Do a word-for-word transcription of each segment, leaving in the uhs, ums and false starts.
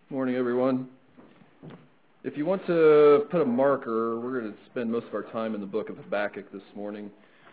Morning, everyone. If you want to put a marker, we're going to spend most of our time in the book of Habakkuk this morning.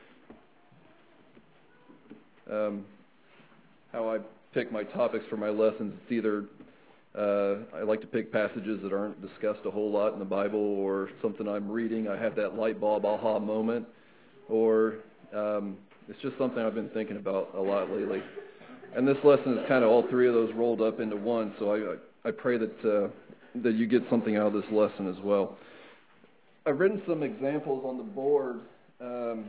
Um, how I pick my topics for my lessons, it's either uh, I like to pick passages that aren't discussed a whole lot in the Bible, or something I'm reading, I have that light bulb aha moment, or um, it's just something I've been thinking about a lot lately. And this lesson is kind of all three of those rolled up into one, so I, I pray that uh, that you get something out of this lesson as well. I've written some examples on the board um,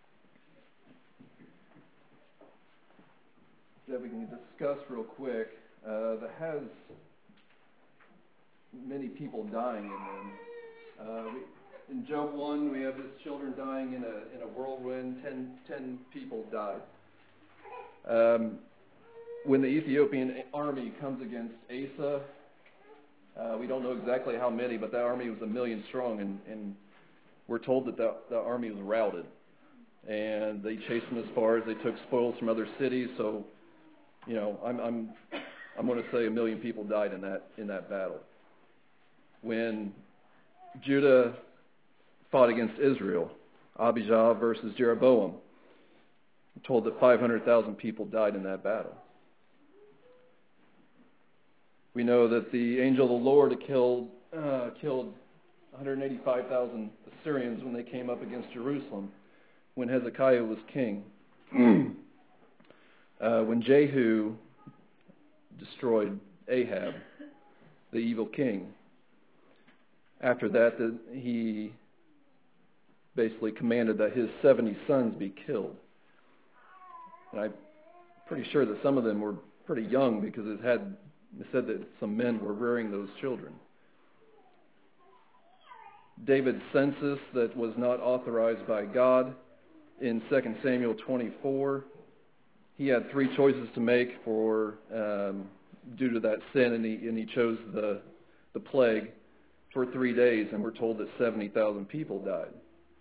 that we can discuss real quick uh, that has many people dying in them. Uh, we, in Job one, we have his children dying in a in a whirlwind. Ten, ten people died. Um, when the Ethiopian army comes against Asa, uh, we don't know exactly how many, but that army was a million strong, and, and we're told that the, the army was routed. And they chased them as far as they took spoils from other cities. So, you know, I'm I'm I'm going to say a million people died in that in that battle. When Judah fought against Israel, Abijah versus Jeroboam, we're told that five hundred thousand people died in that battle. We know that the angel of the Lord killed uh, killed one hundred eighty-five thousand Assyrians when they came up against Jerusalem, when Hezekiah was king. uh, when Jehu destroyed Ahab, the evil king. After that, the, he basically commanded that his seventy sons be killed. And I'm pretty sure that some of them were pretty young, because it had it said that some men were rearing those children. David's census that was not authorized by God in Second Samuel twenty-four, he had three choices to make for um, due to that sin, and he, and he chose the the plague for three days, and we're told that seventy thousand people died.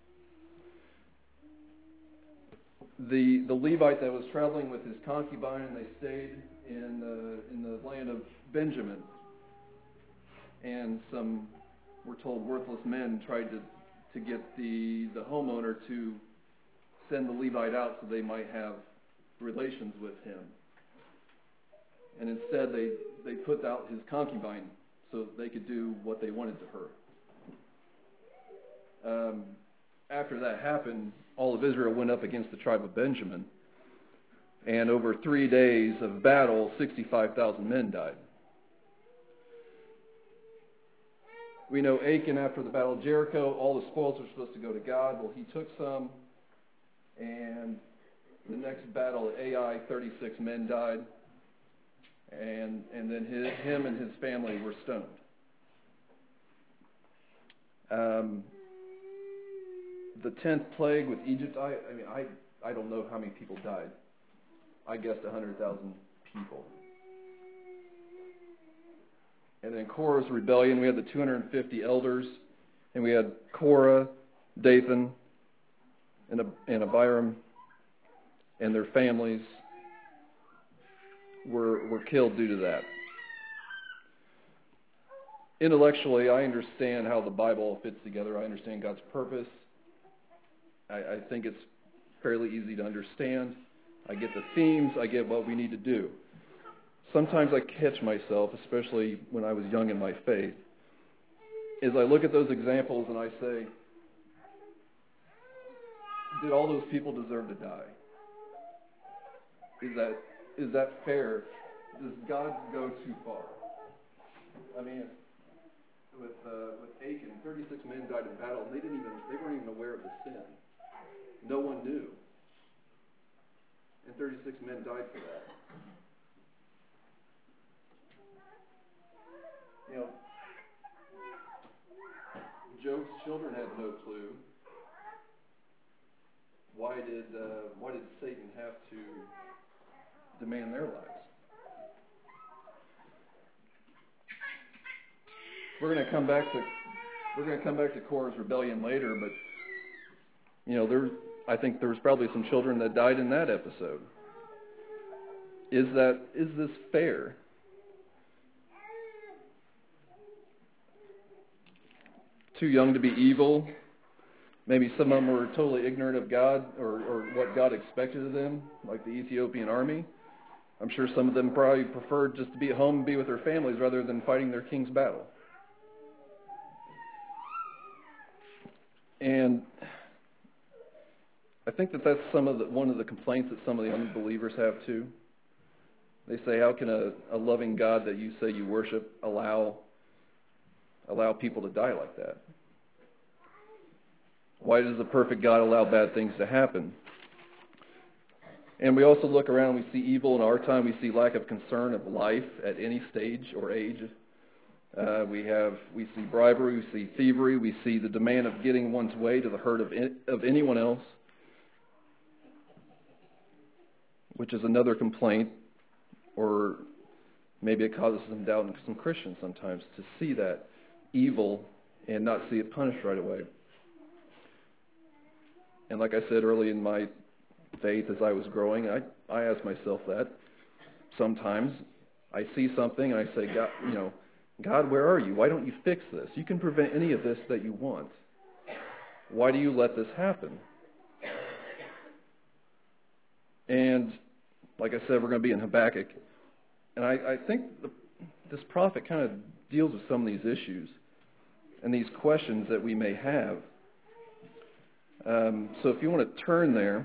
The the Levite that was traveling with his concubine, and they stayed in uh, in the land of Benjamin, and some, we're told, worthless men tried to to get the the homeowner to send the Levite out so they might have relations with him, and instead they they put out his concubine so they could do what they wanted to her. Um, after that happened, all of Israel went up against the tribe of Benjamin, and over three days of battle, sixty-five thousand men died. We know Achan, after the battle of Jericho, all the spoils were supposed to go to God. Well, he took some, and the next battle at Ai, thirty-six men died, and and then his, him and his family were stoned. Um, the tenth plague with Egypt, I, I mean, I, I don't know how many people died. I guessed one hundred thousand people. And then Korah's rebellion, we had the two hundred fifty elders, and we had Korah, Dathan, and, and Abiram, and their families were were killed due to that. Intellectually, I understand how the Bible fits together. I understand God's purpose. I, I think it's fairly easy to understand. I get the themes. I get what we need to do. Sometimes I catch myself, especially when I was young in my faith, is I look at those examples and I say, did all those people deserve to die? Is that is that fair? Does God go too far? I mean, with uh, with Achan, thirty-six men died in battle, and they didn't even they weren't even aware of the sin. No one knew, and thirty-six men died for that. You know, Job's children had no clue. Why did uh, why did Satan have to demand their lives? We're going to come back to we're going to come back to Korah's rebellion later, but you know, there I think there was probably some children that died in that episode. Is that is this fair? too young to be evil. Maybe some of them were totally ignorant of God or, or what God expected of them, like the Ethiopian army. I'm sure some of them probably preferred just to be at home and be with their families rather than fighting their king's battle. And I think that that's some of the, one of the complaints that some of the unbelievers have too. They say, how can a, a loving God that you say you worship allow allow people to die like that? Why does a perfect God allow bad things to happen? And we also look around, we see evil in our time, we see lack of concern of life at any stage or age. Uh, we have, we see bribery, we see thievery, we see the demand of getting one's way to the hurt of, in, of anyone else, which is another complaint, or maybe it causes some doubt in some Christians sometimes to see that evil and not see it punished right away. And like I said early in my faith as I was growing, I, I asked myself that. Sometimes I see something and I say, God, you know, God, where are you? Why don't you fix this? You can prevent any of this that you want. Why do you let this happen? And like I said, we're going to be in Habakkuk. And I, I think the, this prophet kind of deals with some of these issues and these questions that we may have. Um, so if you want to turn there,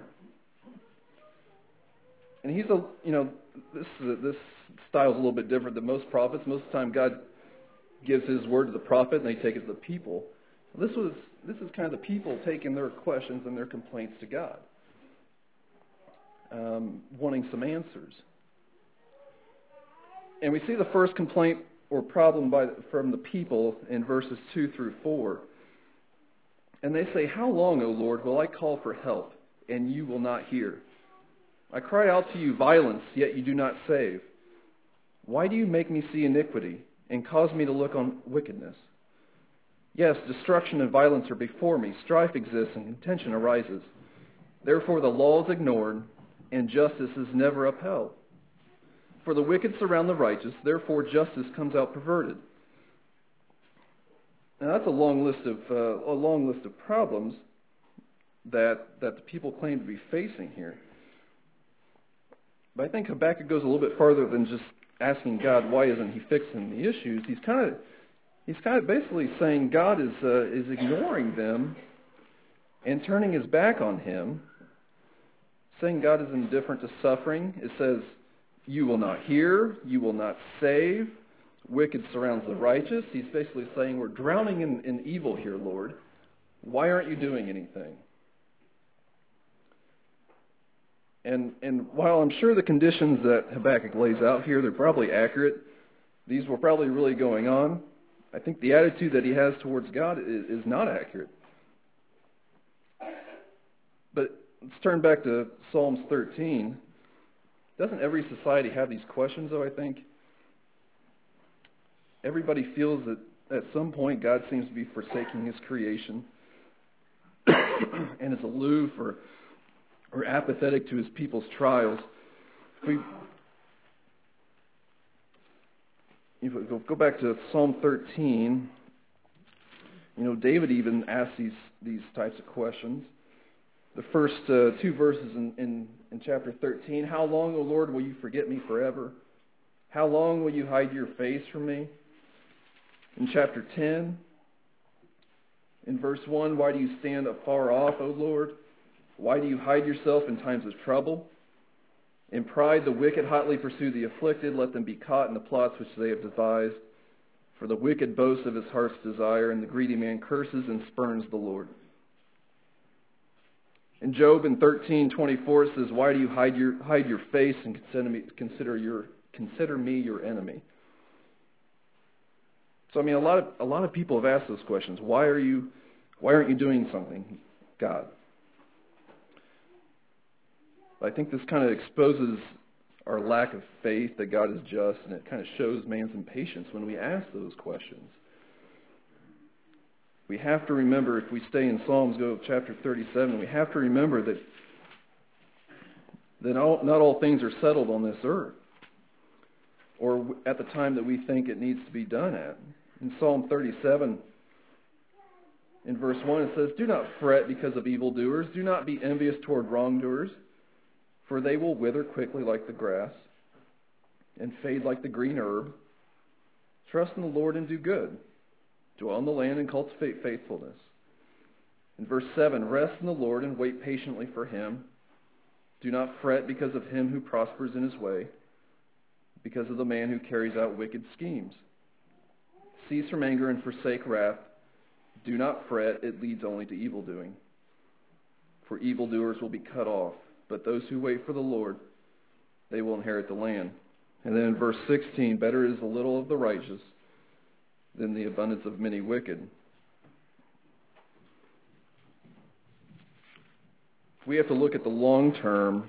and he's a, you know, this this style is a little bit different than most prophets. Most of the time, God gives His word to the prophet, and they take it to the people. This was this is kind of the people taking their questions and their complaints to God, um, wanting some answers. And we see the first complaint or problem by from the people in verses two through four. And they say, "How long, O Lord, will I call for help, and you will not hear? I cry out to you violence, yet you do not save. Why do you make me see iniquity, and cause me to look on wickedness? Yes, destruction and violence are before me. Strife exists, and contention arises. Therefore the law is ignored, and justice is never upheld. For the wicked surround the righteous, therefore justice comes out perverted." Now that's a long list of uh, a long list of problems that that the people claim to be facing here. But I think Habakkuk goes a little bit farther than just asking God why isn't He fixing the issues. He's kind of he's kind of basically saying God is uh, is ignoring them and turning His back on Him, saying God is indifferent to suffering. It says, "You will not hear, you will not save. Wicked surrounds the righteous." He's basically saying, we're drowning in, in evil here, Lord. Why aren't you doing anything? And and while I'm sure the conditions that Habakkuk lays out here, they're probably accurate, these were probably really going on, I think the attitude that he has towards God is, is not accurate. But let's turn back to Psalms thirteen. Doesn't every society have these questions, though, I think? Everybody feels that at some point God seems to be forsaking His creation and is aloof or, or apathetic to His people's trials. If we, if we go, go back to Psalm thirteen, you know, David even asked these, these types of questions. The first uh, two verses in, in, in chapter thirteen, "How long, O Lord, will you forget me forever? How long will you hide your face from me?" In chapter ten, in verse one, "Why do you stand afar off, O Lord? Why do you hide yourself in times of trouble? In pride the wicked hotly pursue the afflicted. Let them be caught in the plots which they have devised. For the wicked boasts of his heart's desire, and the greedy man curses and spurns the Lord." In Job in thirteen twenty-four it says, "Why do you hide your hide your face and consider me, consider your consider me your enemy?" So I mean, a lot of a lot of people have asked those questions. Why are you, why aren't you doing something, God? I think this kind of exposes our lack of faith that God is just, and it kind of shows man's impatience when we ask those questions. We have to remember, if we stay in Psalms, go to chapter thirty-seven, we have to remember that that all, not all things are settled on this earth, or at the time that we think it needs to be done at. In Psalm thirty-seven, In verse one it says, "Do not fret because of evildoers. Do not be envious toward wrongdoers, for they will wither quickly like the grass and fade like the green herb. Trust in the Lord and do good. Dwell in the land and cultivate faithfulness." In verse seven, "Rest in the Lord and wait patiently for him. Do not fret because of him who prospers in his way, because of the man who carries out wicked schemes. Cease from anger and forsake wrath. Do not fret, it leads only to evil doing. For evildoers will be cut off, but those who wait for the Lord, they will inherit the land." And then in verse sixteen, "Better is a little of the righteous than the abundance of many wicked." We have to look at the long term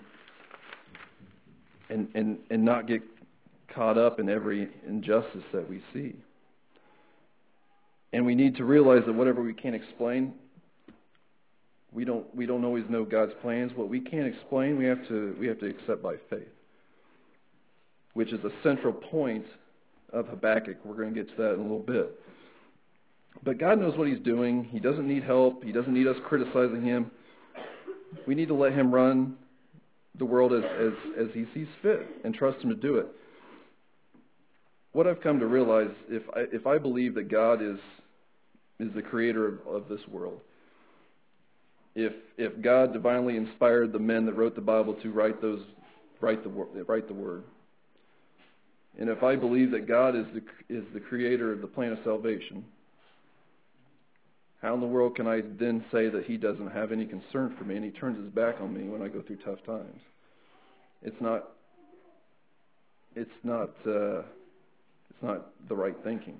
and, and, and not get caught up in every injustice that we see. And we need to realize that whatever we can't explain, we don't we don't always know God's plans. What we can't explain, we have to we have to accept by faith, which is a central point of Habakkuk. We're going to get to that in a little bit. But God knows what he's doing. He doesn't need help. He doesn't need us criticizing him. We need to let him run the world as, as, as he sees fit and trust him to do it. What I've come to realize, if I, if I believe that God is is the creator of, of this world, if if God divinely inspired the men that wrote the Bible to write those write the write the word, and if I believe that God is the is the creator of the plan of salvation, how in the world can I then say that he doesn't have any concern for me and he turns his back on me when I go through tough times? It's not. It's not. Uh, it's not the right thinking.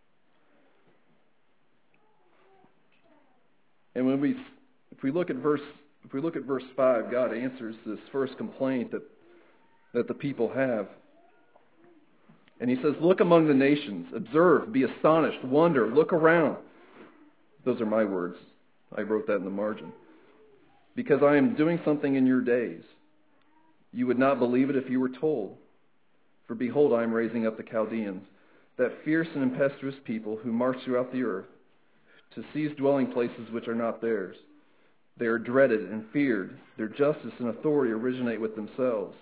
And when we, if we look at verse, if we look at verse five, God answers this first complaint that that the people have, and He says, "Look among the nations, observe, be astonished, wonder, look around." Those are my words. I wrote that in the margin. "Because I am doing something in your days. You would not believe it if you were told. For behold, I am raising up the Chaldeans, that fierce and impetuous people who march throughout the earth, to seize dwelling places which are not theirs. They are dreaded and feared. Their justice and authority originate with themselves."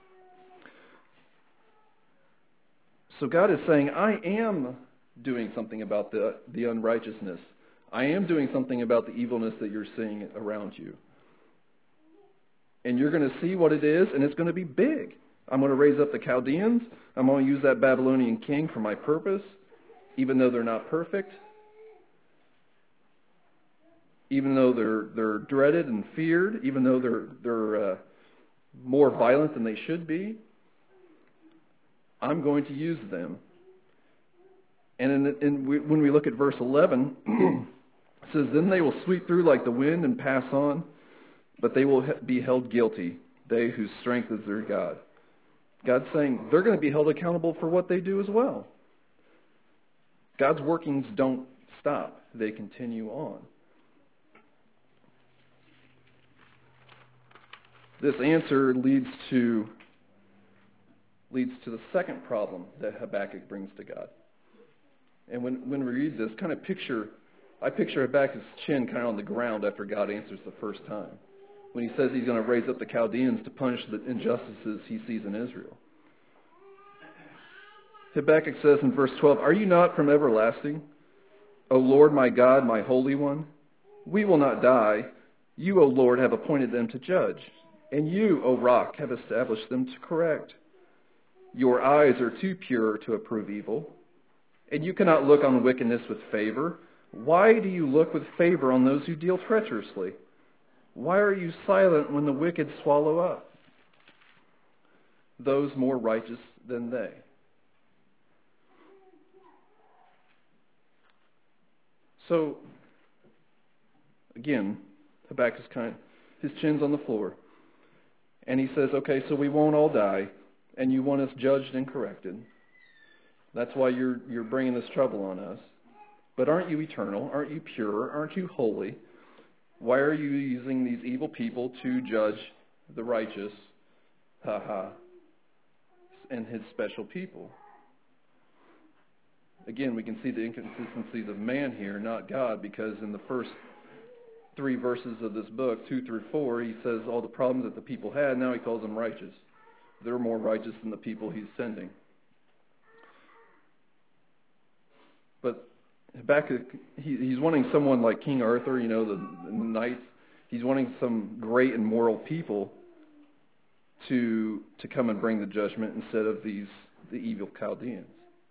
So God is saying, I am doing something about the, the unrighteousness. I am doing something about the evilness that you're seeing around you. And you're going to see what it is, and it's going to be big. I'm going to raise up the Chaldeans. I'm going to use that Babylonian king for my purpose, even though they're not perfect, even though they're they're dreaded and feared, even though they're they're uh, more violent than they should be. I'm going to use them. And in, in, when we look at verse eleven, it says, "Then they will sweep through like the wind and pass on, but they will be held guilty, they whose strength is their God." God's saying they're going to be held accountable for what they do as well. God's workings don't stop. They continue on. This answer leads to leads to the second problem that Habakkuk brings to God. And when, when we read this, kind of picture, I picture Habakkuk's chin kind of on the ground after God answers the first time, when he says he's going to raise up the Chaldeans to punish the injustices he sees in Israel. Habakkuk says in verse twelve, "Are you not from everlasting, O Lord my God, my Holy One? We will not die. You, O Lord, have appointed them to judge, and you, O Rock, have established them to correct. Your eyes are too pure to approve evil, and you cannot look on wickedness with favor. Why do you look with favor on those who deal treacherously? Why are you silent when the wicked swallow up those more righteous than they?" So, again, Habakkuk's kind of, his chin's on the floor. And he says, okay, so we won't all die, and you want us judged and corrected. That's why you're you're bringing this trouble on us. But aren't you eternal? Aren't you pure? Aren't you holy? Why are you using these evil people to judge the righteous, ha ha, and his special people? again, we can see the inconsistencies of man here, not God, because in the first three verses of this book, two through four, he says all the problems that the people had. Now he calls them righteous. They're more righteous than the people he's sending. But Habakkuk, he, he's wanting someone like King Arthur, you know, the, the knights. He's wanting some great and moral people to to come and bring the judgment instead of these the evil Chaldeans.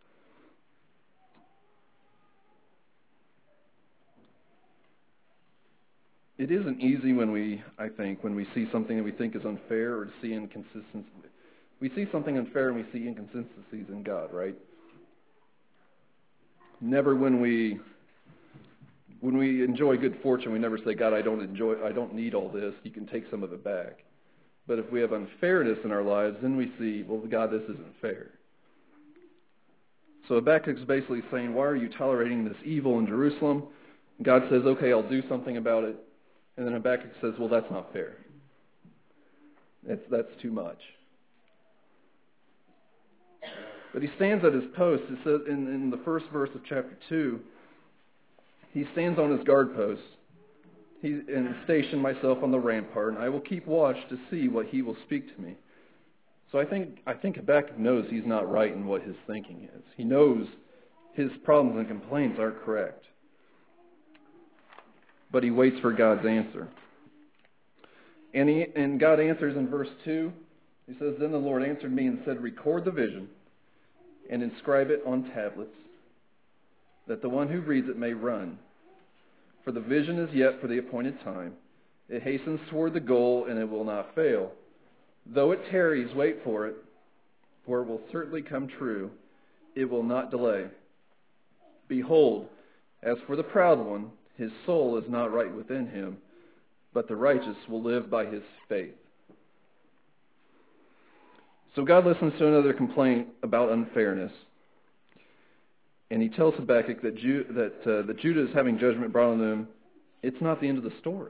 It isn't easy when we, I think, when we see something that we think is unfair or see inconsistency. We see something unfair and we see inconsistencies in God, right? Never when we when we enjoy good fortune, we never say, God, I don't enjoy, I don't need all this. You can take some of it back. But if we have unfairness in our lives, then we see, well, God, this isn't fair. So Habakkuk's basically saying, why are you tolerating this evil in Jerusalem? And God says, okay, I'll do something about it. And then Habakkuk says, well, that's not fair. That's, that's too much. But he stands at his post. It says in, in the first verse of chapter two, he stands on his guard post. He and station myself on the rampart, and I will keep watch to see what he will speak to me. So I think I think Habakkuk knows he's not right in what his thinking is. He knows his problems and complaints aren't correct. But he waits for God's answer. And he and God answers in verse two. He says, Then the Lord answered me and said, Record the vision and inscribe it on tablets, that the one who reads it may run. For the vision is yet for the appointed time. It hastens toward the goal, and it will not fail. Though it tarries, wait for it, for it will certainly come true. It will not delay. Behold, as for the proud one, his soul is not right within him, but the righteous will live by his faith. So God listens to another complaint about unfairness. And he tells Habakkuk that, Ju- that, uh, that Judah is having judgment brought on them. It's not the end of the story.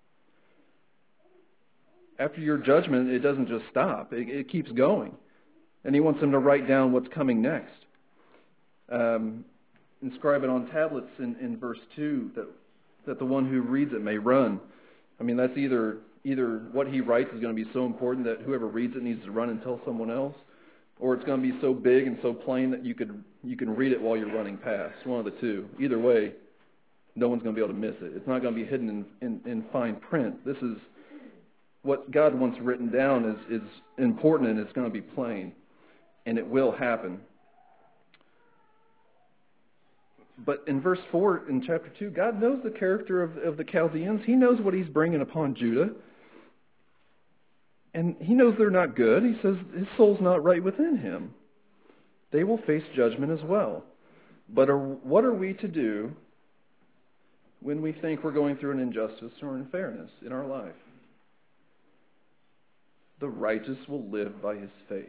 After your judgment, it doesn't just stop. It, it keeps going. And he wants them to write down what's coming next. Um, inscribe it on tablets in, in verse two, that, that the one who reads it may run. I mean, that's either either what he writes is going to be so important that whoever reads it needs to run and tell someone else, or it's going to be so big and so plain that you could you can read it while you're running past. One of the two. Either way, no one's going to be able to miss it. It's not going to be hidden in, in, in fine print. This is what God wants written down is, is important, and it's going to be plain, and it will happen. But in verse four in chapter two, God knows the character of, of the Chaldeans. He knows what he's bringing upon Judah. And he knows they're not good. He says his soul's not right within him. They will face judgment as well. But are, what are we to do when we think we're going through an injustice or unfairness in our life? The righteous will live by his faith.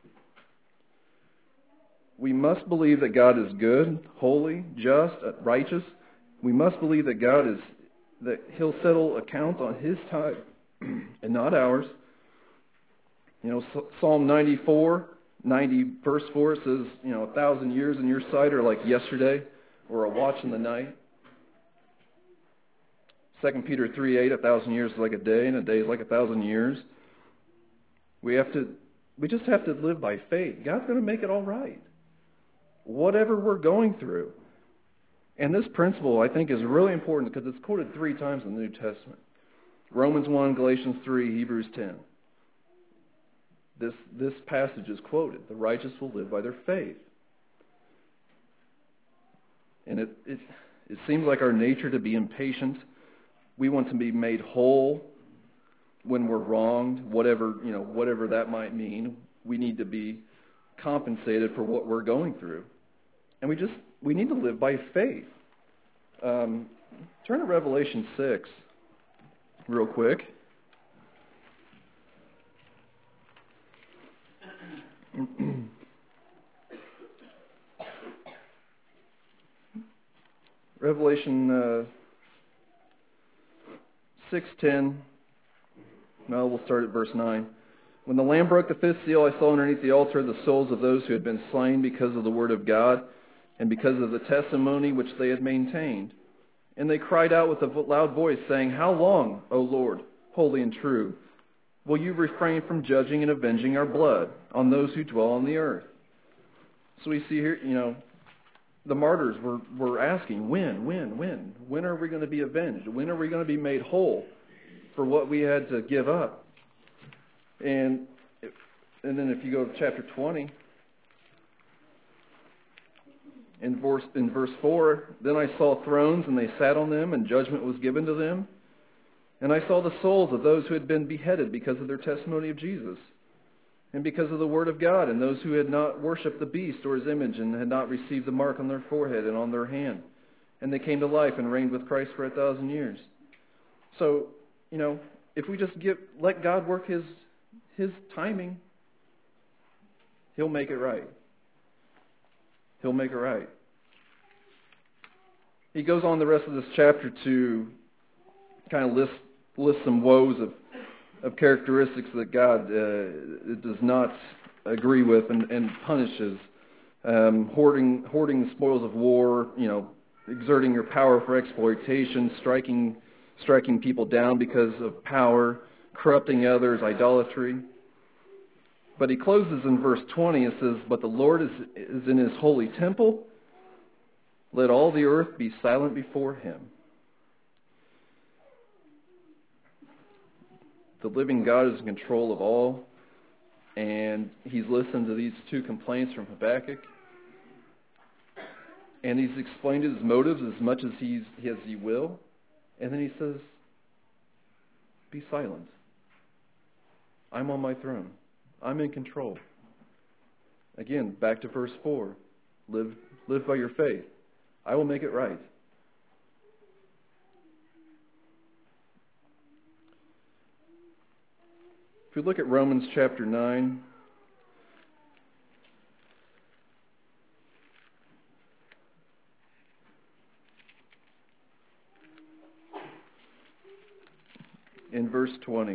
We must believe that God is good, holy, just, righteous. We must believe that God is, that he'll settle accounts on his time and not ours. You know, Psalm ninety-four, ninety, verse four says, you know, a thousand years in your sight are like yesterday or a watch in the night. Second Peter three eight, a thousand years is like a day and a day is like a thousand years. We have to, we just have to live by faith. God's going to make it all right. Whatever we're going through. And this principle, I think, is really important because it's quoted three times in the New Testament. Romans one, Galatians three, Hebrews ten. This, this passage is quoted. The righteous will live by their faith. And it, it, it seems like our nature to be impatient. We want to be made whole when we're wronged, whatever, you know, whatever that might mean. We need to be compensated for what we're going through. And we just, we need to live by faith. Um, turn to Revelation six real quick. Revelation uh, six ten. Well, we'll start at verse nine. When the Lamb broke the fifth seal, I saw underneath the altar the souls of those who had been slain because of the word of God and because of the testimony which they had maintained. And they cried out with a loud voice, saying, How long, O Lord, holy and true, will you refrain from judging and avenging our blood on those who dwell on the earth? So we see here, you know, the martyrs were, were asking, when, when, when? When are we going to be avenged? When are we going to be made whole for what we had to give up? And, and then if you go to chapter twenty, In verse, in verse four, then I saw thrones, and they sat on them, and judgment was given to them. And I saw the souls of those who had been beheaded because of their testimony of Jesus, and because of the word of God, and those who had not worshipped the beast or his image, and had not received the mark on their forehead and on their hand. And they came to life and reigned with Christ for a thousand years. So, you know, if we just give, let God work his, his timing, he'll make it right. He'll make it right. He goes on the rest of this chapter to kind of list list some woes of of characteristics that God uh, does not agree with and, and punishes. Um, hoarding hoarding the spoils of war, you know, exerting your power for exploitation, striking striking people down because of power, corrupting others, idolatry. But he closes in verse twenty and says, But the Lord is, is in his holy temple. Let all the earth be silent before him. The living God is in control of all. And he's listened to these two complaints from Habakkuk. And he's explained his motives as much as, he's, as he will. And then he says, Be silent. I'm on my throne. I'm in control. Again, back to verse four. Live, live by your faith. I will make it right. If we look at Romans chapter nine, in verse twenty.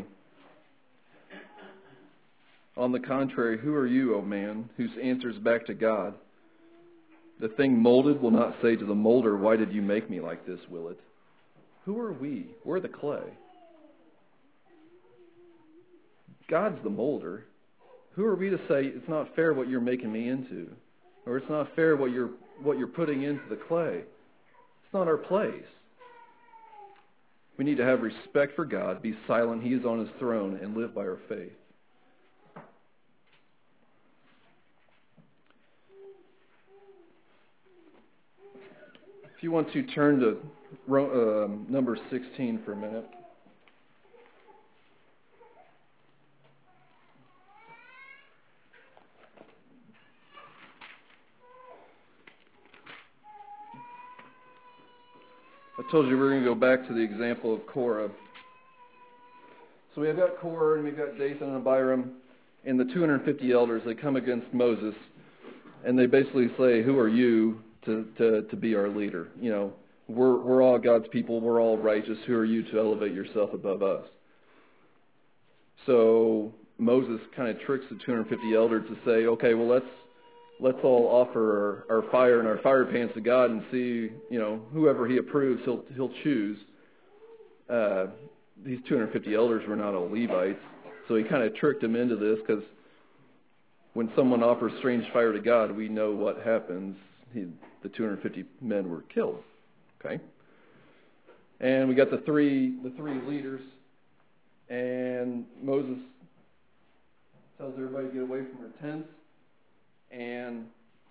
On the contrary, who are you, O man, whose answer is back to God? The thing molded will not say to the molder, Why did you make me like this, will it? Who are we? We're the clay. God's the molder. Who are we to say it's not fair what you're making me into? Or it's not fair what you're what you're putting into the clay? It's not our place. We need to have respect for God, be silent, he is on his throne, and live by our faith. If you want to turn to uh, number sixteen for a minute. I told you we're going to go back to the example of Korah. So we've got Korah and we've got Dathan and Abiram and the two hundred fifty elders. They come against Moses and they basically say, who are you to, to, to be our leader? You know, we're, we're all God's people. We're all righteous. Who are you to elevate yourself above us? So Moses kind of tricks the two hundred fifty elders to say, okay, well, let's let's all offer our, our fire and our fire pans to God and see, you know, whoever he approves, he'll he'll choose. Uh, these two hundred fifty elders were not all Levites, so he kind of tricked them into this because when someone offers strange fire to God, we know what happens. He, the two hundred fifty men were killed. Okay, and we got the three the three leaders, and Moses tells everybody to get away from their tents. And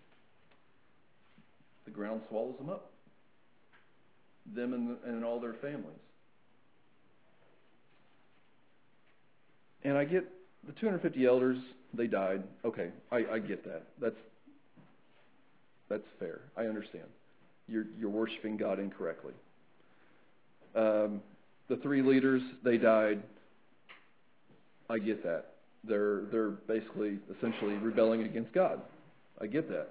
the ground swallows them up, them and, the, and all their families. And I get the two hundred fifty elders, they died. Okay, I, I get that. That's that's fair. I understand. You're you're worshiping God incorrectly. Um, the three leaders, they died. I get that. They're they're basically essentially rebelling against God. I get that.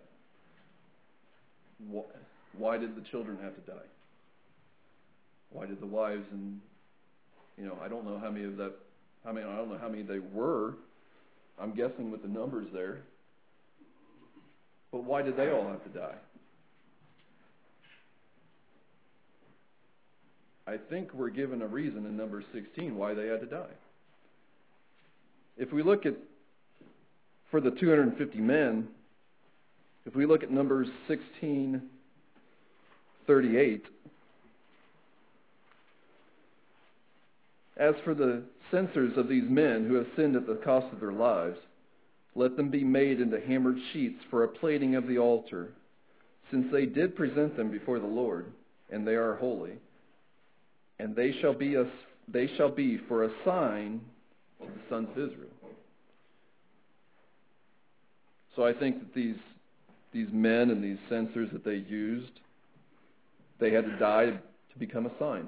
Why did the children have to die? Why did the wives and you know I don't know how many of that I mean I don't know how many they were. I'm guessing with the numbers there. But why did they all have to die? I think we're given a reason in Numbers sixteen why they had to die. If we look at, for the two hundred fifty men, if we look at Numbers sixteen thirty-eight, as for the censers of these men who have sinned at the cost of their lives, let them be made into hammered sheets for a plating of the altar, since they did present them before the Lord, and they are holy. And they shall be a, they shall be for a sign of the sons of Israel. So I think that these these men and these censers that they used, they had to die to become a sign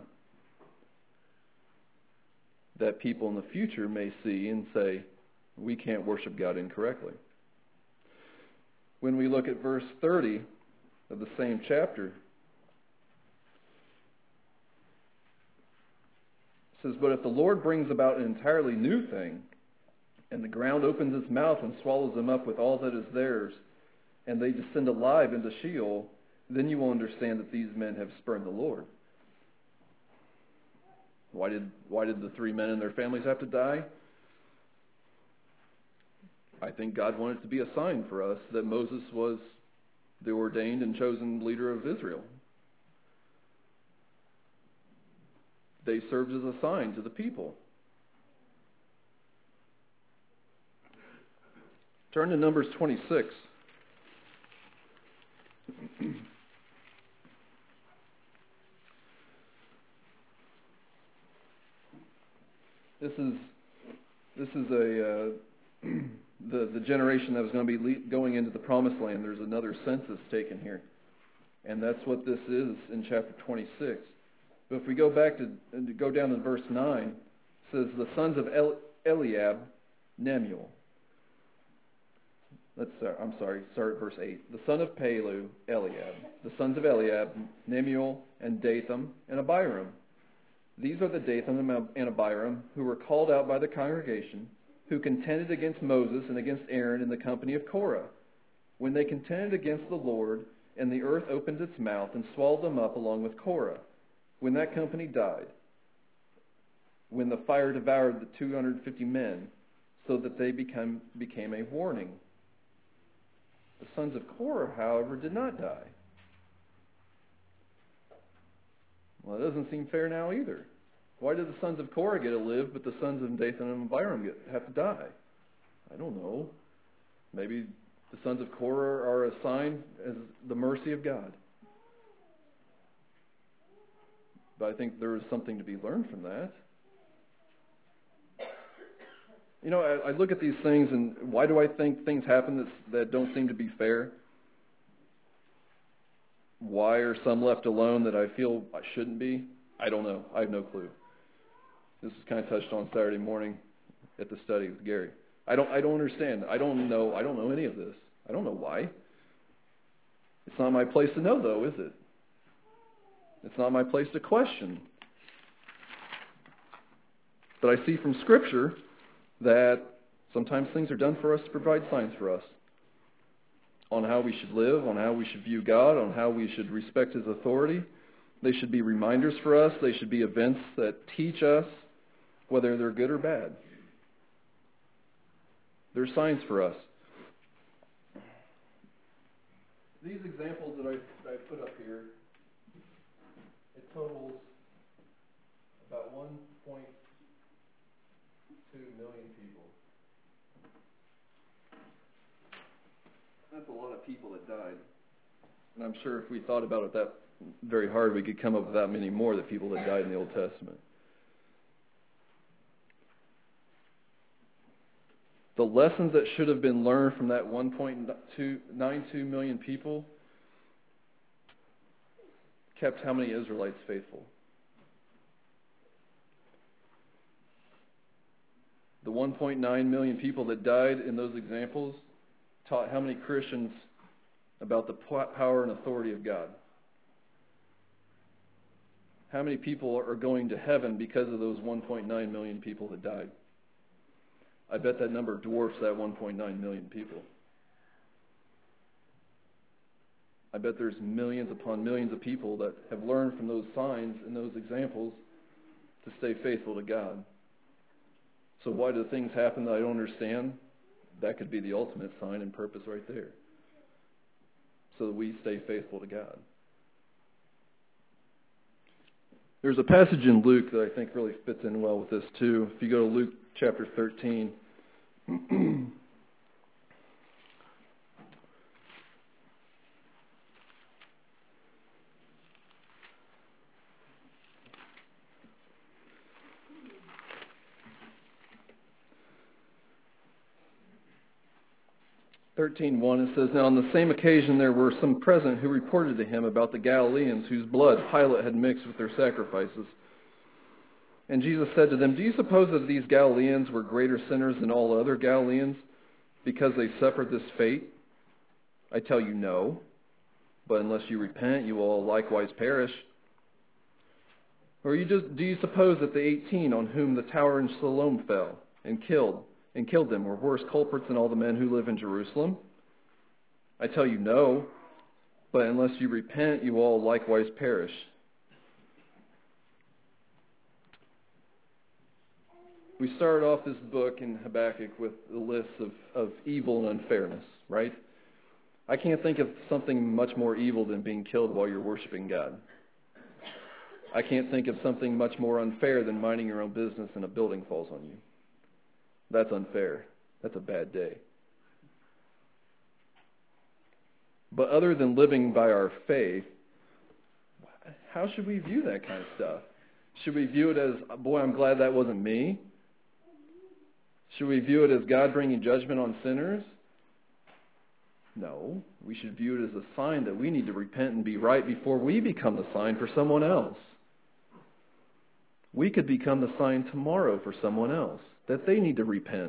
that people in the future may see and say, we can't worship God incorrectly. When we look at verse thirty of the same chapter, it says, but if the Lord brings about an entirely new thing, and the ground opens its mouth and swallows them up with all that is theirs, and they descend alive into Sheol, then you will understand that these men have spurned the Lord. Why did why did the three men and their families have to die? I think God wanted it to be a sign for us that Moses was the ordained and chosen leader of Israel. They served as a sign to the people. Turn to Numbers twenty-six. This is this is a uh, the the generation that was going to be le- going into the Promised Land. There's another census taken here, and that's what this is in chapter twenty-six. But if we go back to, to go down to verse nine, it says the sons of El- Eliab, Nemuel. Let's start, I'm sorry, start at verse eight. The son of Palu, Eliab. The sons of Eliab, Nemuel and Dathan and Abiram. These are the Dathan and Abiram who were called out by the congregation, who contended against Moses and against Aaron in the company of Korah. When they contended against the Lord, and the earth opened its mouth and swallowed them up along with Korah, when that company died, when the fire devoured the two hundred fifty men, so that they become, became a warning. The sons of Korah, however, did not die. Well, it doesn't seem fair now either. Why did the sons of Korah get to live, but the sons of Dathan and Abiram get, have to die? I don't know. Maybe the sons of Korah are a sign as the mercy of God. But I think there is something to be learned from that. You know, I, I look at these things, and why do I think things happen that, that don't seem to be fair? Why are some left alone that I feel I shouldn't be? I don't know. I have no clue. This was kind of touched on Saturday morning at the study with Gary. I don't. I don't understand. I don't know. I don't know any of this. I don't know why. It's not my place to know, though, is it? It's not my place to question. But I see from Scripture that sometimes things are done for us to provide signs for us on how we should live, on how we should view God, on how we should respect His authority. They should be reminders for us. They should be events that teach us whether they're good or bad. They're signs for us. These examples that I, I put up here, it totals about one point two million people. That's a lot of people that died. And I'm sure if we thought about it that very hard, we could come up with that many more that people that died in the Old Testament. The lessons that should have been learned from that one point nine two million people kept how many Israelites faithful? The one point nine million people that died in those examples taught how many Christians about the power and authority of God? How many people are going to heaven because of those one point nine million people that died? I bet that number dwarfs that one point nine million people. I bet there's millions upon millions of people that have learned from those signs and those examples to stay faithful to God. So why do things happen that I don't understand? That could be the ultimate sign and purpose right there. So that we stay faithful to God. There's a passage in Luke that I think really fits in well with this too. If you go to Luke chapter thirteen. thirteen one, it says, "Now on the same occasion there were some present who reported to him about the Galileans whose blood Pilate had mixed with their sacrifices. And Jesus said to them, 'Do you suppose that these Galileans were greater sinners than all other Galileans because they suffered this fate? I tell you no, but unless you repent, you will all likewise perish. Or you just, do you suppose that the eighteen on whom the tower in Siloam fell and killed and killed them were worse culprits than all the men who live in Jerusalem? I tell you no, but unless you repent, you will all likewise perish.'" We started off this book in Habakkuk with a list of, of evil and unfairness, right? I can't think of something much more evil than being killed while you're worshiping God. I can't think of something much more unfair than minding your own business and a building falls on you. That's unfair. That's a bad day. But other than living by our faith, how should we view that kind of stuff? Should we view it as, boy, I'm glad that wasn't me? Should we view it as God bringing judgment on sinners? No. We should view it as a sign that we need to repent and be right before we become the sign for someone else. We could become the sign tomorrow for someone else, that they need to repent,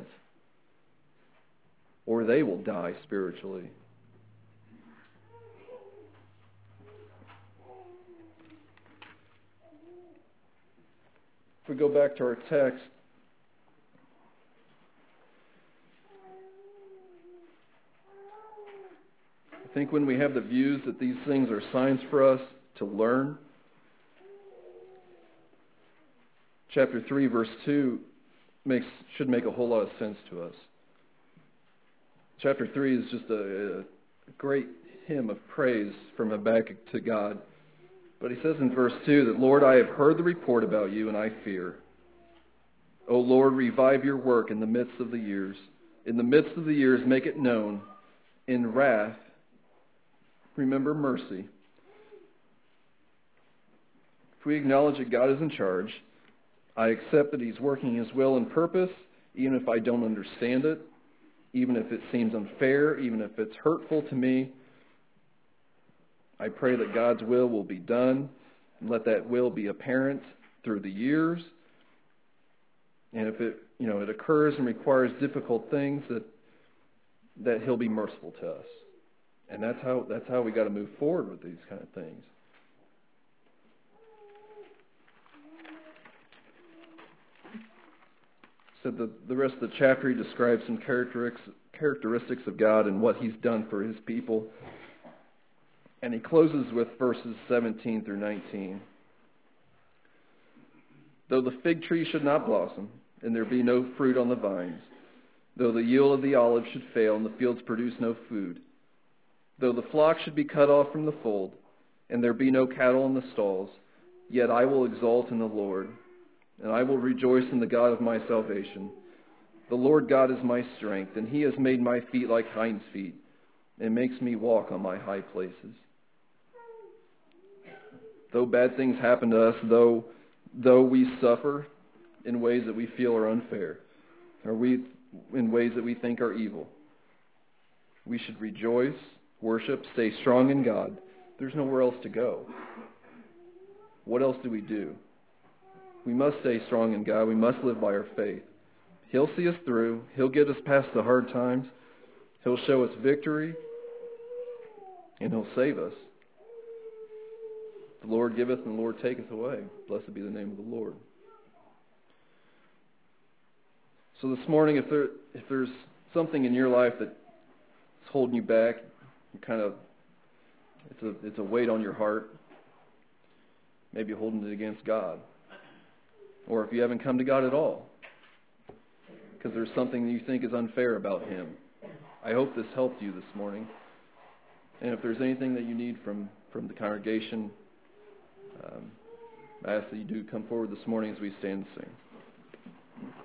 or they will die spiritually. If we go back to our text, I think when we have the views that these things are signs for us to learn, chapter three, verse two makes should make a whole lot of sense to us. Chapter three is just a, a great hymn of praise from Habakkuk to God. But he says in verse two that, "Lord, I have heard the report about you, and I fear. O Lord, revive your work in the midst of the years. In the midst of the years, make it known. In wrath, remember mercy." If we acknowledge that God is in charge, I accept that he's working his will and purpose, even if I don't understand it, even if it seems unfair, even if it's hurtful to me. I pray that God's will will be done, and let that will be apparent through the years. And if it, you know, it occurs and requires difficult things, that that he'll be merciful to us. And that's how that's how we got to move forward with these kind of things. So the, the rest of the chapter, he describes some characteristics characteristics of God and what he's done for his people. And he closes with verses seventeen through nineteen. "Though the fig tree should not blossom, and there be no fruit on the vines, though the yield of the olive should fail, and the fields produce no food, though the flock should be cut off from the fold, and there be no cattle in the stalls, yet I will exult in the Lord, and I will rejoice in the God of my salvation. The Lord God is my strength, and he has made my feet like hinds' feet, and makes me walk on my high places." Though bad things happen to us, though though we suffer in ways that we feel are unfair, or we in ways that we think are evil, we should rejoice, worship, stay strong in God. There's nowhere else to go. What else do we do? We must stay strong in God. We must live by our faith. He'll see us through. He'll get us past the hard times. He'll show us victory, and he'll save us. The Lord giveth and the Lord taketh away. Blessed be the name of the Lord. So this morning, if there if there's something in your life that's holding you back, you're kind of It's a, it's a weight on your heart. Maybe holding it against God. Or if you haven't come to God at all, because there's something you think is unfair about Him. I hope this helped you this morning. And if there's anything that you need from, from the congregation, um, I ask that you do come forward this morning as we stand and sing.